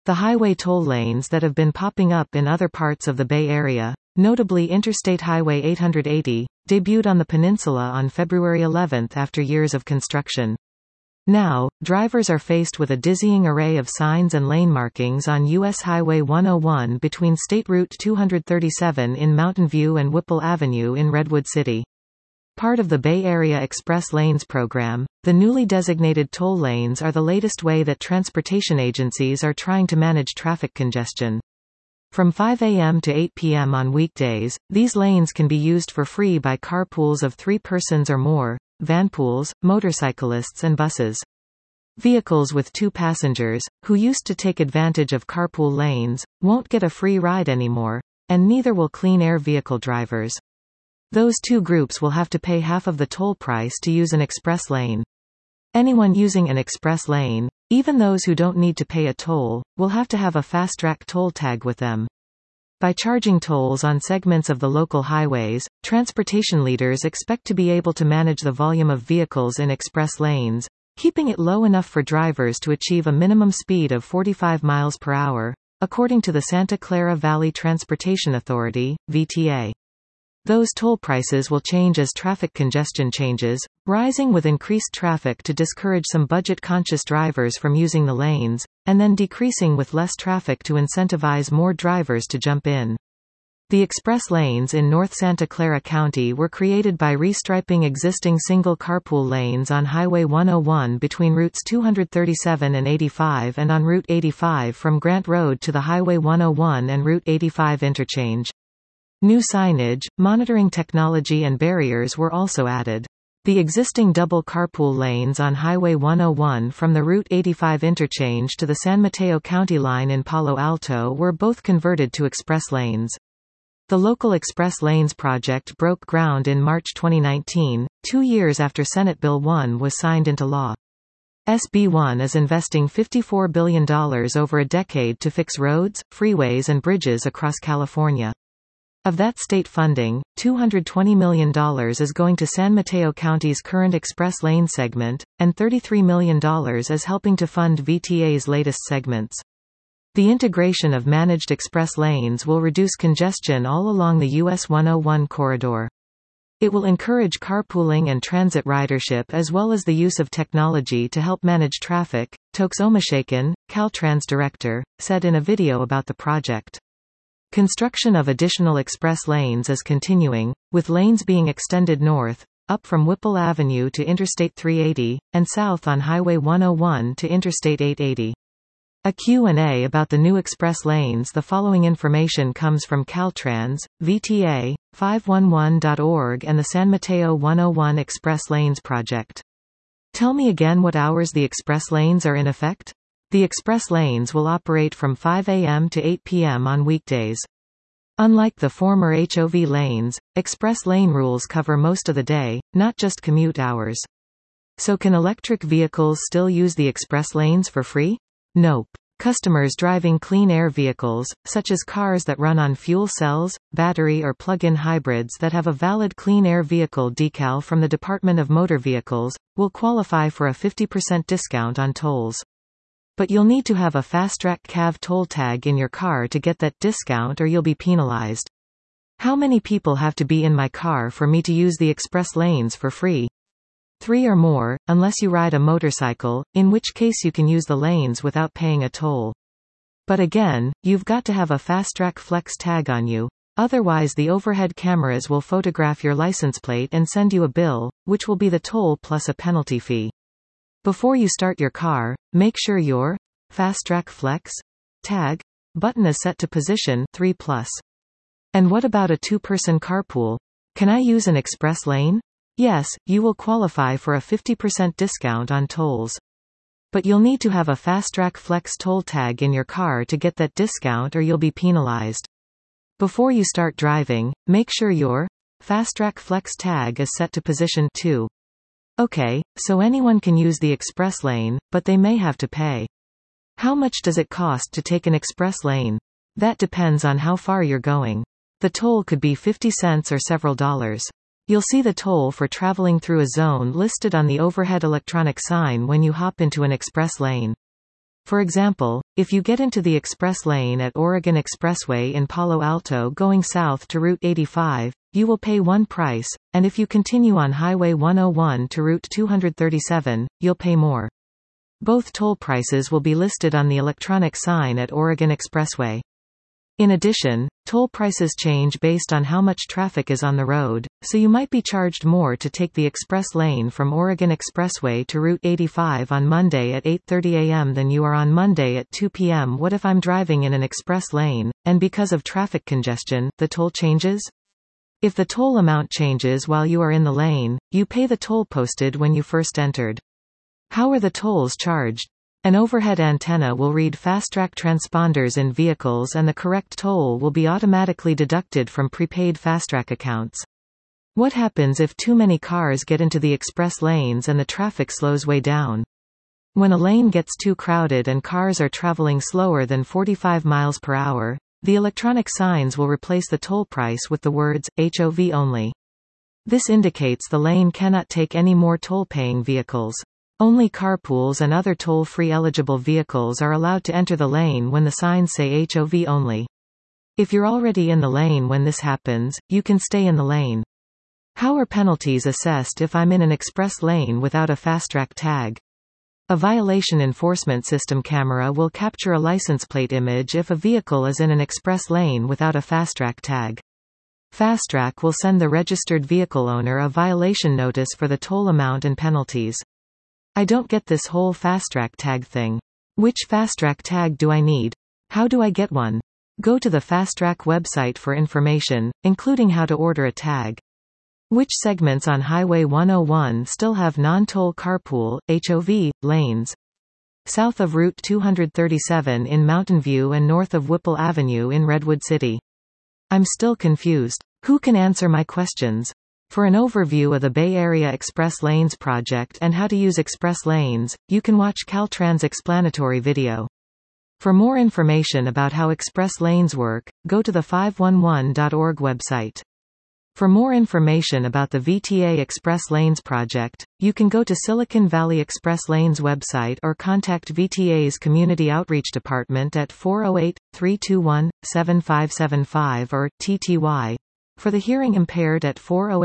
The highway toll lanes that have been popping up in other parts of the Bay Area, notably Interstate Highway 880, debuted on the peninsula on February 11 after years of construction. Now, drivers are faced with a dizzying array of signs and lane markings on U.S. Highway 101 between State Route 237 in Mountain View and Whipple Avenue in Redwood City. Part of the Bay Area Express Lanes program, the newly designated toll lanes are the latest way that transportation agencies are trying to manage traffic congestion. From 5 a.m. to 8 p.m. on weekdays, these lanes can be used for free by carpools of 3 persons or more, vanpools, motorcyclists and buses. Vehicles with 2 passengers, who used to take advantage of carpool lanes, won't get a free ride anymore, and neither will clean air vehicle drivers. Those 2 groups will have to pay half of the toll price to use an express lane. Anyone using an express lane, even those who don't need to pay a toll, will have to have a FasTrak toll tag with them. By charging tolls on segments of the local highways, transportation leaders expect to be able to manage the volume of vehicles in express lanes, keeping it low enough for drivers to achieve a minimum speed of 45 miles per hour, according to the Santa Clara Valley Transportation Authority, VTA. Those toll prices will change as traffic congestion changes, rising with increased traffic to discourage some budget-conscious drivers from using the lanes, and then decreasing with less traffic to incentivize more drivers to jump in. The express lanes in North Santa Clara County were created by restriping existing single carpool lanes on Highway 101 between routes 237 and 85 and on Route 85 from Grant Road to the Highway 101 and Route 85 interchange. New signage, monitoring technology and barriers were also added. The existing double carpool lanes on Highway 101 from the Route 85 interchange to the San Mateo County line in Palo Alto were both converted to express lanes. The local Express Lanes project broke ground in March 2019, 2 years after Senate Bill 1 was signed into law. SB 1 is investing $54 billion over a decade to fix roads, freeways and bridges across California. Of that state funding, $220 million is going to San Mateo County's current express lane segment, and $33 million is helping to fund VTA's latest segments. The integration of managed express lanes will reduce congestion all along the US 101 corridor. It will encourage carpooling and transit ridership as well as the use of technology to help manage traffic, Tokes Omashaikan, Caltrans director, said in a video about the project. Construction of additional express lanes is continuing, with lanes being extended north, up from Whipple Avenue to Interstate 380, and south on Highway 101 to Interstate 880. A Q&A about the new express lanes. The following information comes from Caltrans, VTA, 511.org and the San Mateo 101 Express Lanes Project. Tell me again what hours the express lanes are in effect? The express lanes will operate from 5 a.m. to 8 p.m. on weekdays. Unlike the former HOV lanes, express lane rules cover most of the day, not just commute hours. So can electric vehicles still use the express lanes for free? Nope. Customers driving clean air vehicles, such as cars that run on fuel cells, battery or plug-in hybrids that have a valid clean air vehicle decal from the Department of Motor Vehicles, will qualify for a 50% discount on tolls. But you'll need to have a FasTrak CAV toll tag in your car to get that discount or you'll be penalized. How many people have to be in my car for me to use the express lanes for free? 3 or more, unless you ride a motorcycle, in which case you can use the lanes without paying a toll. But again, you've got to have a FasTrak Flex tag on you. Otherwise the overhead cameras will photograph your license plate and send you a bill, which will be the toll plus a penalty fee. Before you start your car, make sure your FasTrak Flex tag button is set to position 3+. And what about a 2-person carpool? Can I use an express lane? Yes, you will qualify for a 50% discount on tolls. But you'll need to have a FasTrak Flex toll tag in your car to get that discount or you'll be penalized. Before you start driving, make sure your FasTrak Flex tag is set to position 2. Okay, so anyone can use the express lane, but they may have to pay. How much does it cost to take an express lane? That depends on how far you're going. The toll could be 50 cents or several dollars. You'll see the toll for traveling through a zone listed on the overhead electronic sign when you hop into an express lane. For example, if you get into the express lane at Oregon Expressway in Palo Alto going south to Route 85, you will pay one price, and if you continue on Highway 101 to Route 237, you'll pay more. Both toll prices will be listed on the electronic sign at Oregon Expressway. In addition, toll prices change based on how much traffic is on the road, so you might be charged more to take the express lane from Oregon Expressway to Route 85 on Monday at 8:30 a.m. than you are on Monday at 2 p.m. What if I'm driving in an express lane, and because of traffic congestion, the toll changes? If the toll amount changes while you are in the lane, you pay the toll posted when you first entered. How are the tolls charged? An overhead antenna will read FasTrak transponders in vehicles and the correct toll will be automatically deducted from prepaid FasTrak accounts. What happens if too many cars get into the express lanes and the traffic slows way down? When a lane gets too crowded and cars are traveling slower than 45 miles per hour, the electronic signs will replace the toll price with the words, HOV only. This indicates the lane cannot take any more toll-paying vehicles. Only carpools and other toll-free eligible vehicles are allowed to enter the lane when the signs say HOV only. If you're already in the lane when this happens, you can stay in the lane. How are penalties assessed if I'm in an express lane without a FasTrak tag? A violation enforcement system camera will capture a license plate image if a vehicle is in an express lane without a FasTrak tag. FasTrak will send the registered vehicle owner a violation notice for the toll amount and penalties. I don't get this whole FasTrak tag thing. Which FasTrak tag do I need? How do I get one? Go to the FasTrak website for information, including how to order a tag. Which segments on Highway 101 still have non-toll carpool, HOV, lanes? South of Route 237 in Mountain View and north of Whipple Avenue in Redwood City. I'm still confused. Who can answer my questions? For an overview of the Bay Area Express Lanes project and how to use express lanes, you can watch Caltrans' explanatory video. For more information about how express lanes work, go to the 511.org website. For more information about the VTA Express Lanes project, you can go to Silicon Valley Express Lanes website or contact VTA's Community Outreach Department at 408-321-7575 or TTY. For the hearing impaired at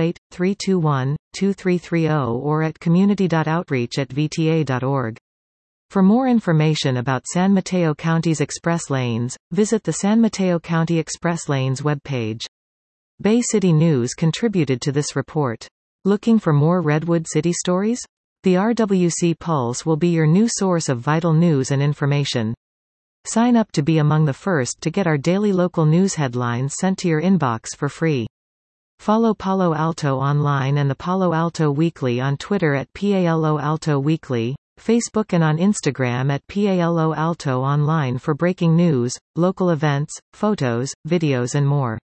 408-321-2330 or at community.outreach@vta.org. For more information about San Mateo County's express lanes, visit the San Mateo County Express Lanes webpage. Bay City News contributed to this report. Looking for more Redwood City stories? The RWC Pulse will be your new source of vital news and information. Sign up to be among the first to get our daily local news headlines sent to your inbox for free. Follow Palo Alto Online and the Palo Alto Weekly on Twitter at Palo Alto Weekly, Facebook and on Instagram at Palo Alto Online for breaking news, local events, photos, videos and more.